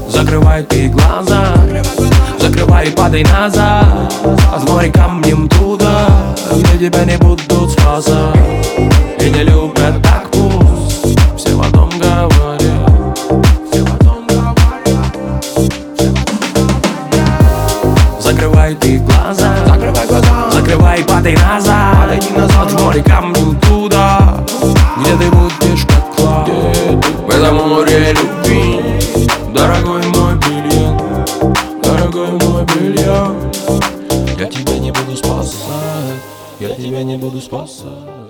Закрывай ты глаза, закрывай и падай назад, а с моря камнем туда, где тебя не будут спасать и не любят так пусть. Все в одном говорят, все в одном говорят, все в одном говорят. Закрывай ты глаза, закрывай и падай назад, а с моря камнем туда, где ты будешь как клад. В этом море любви, дорогой мой бриллиант, дорогой мой бриллиант. Я тебя не буду спасать, я тебя не буду спасать.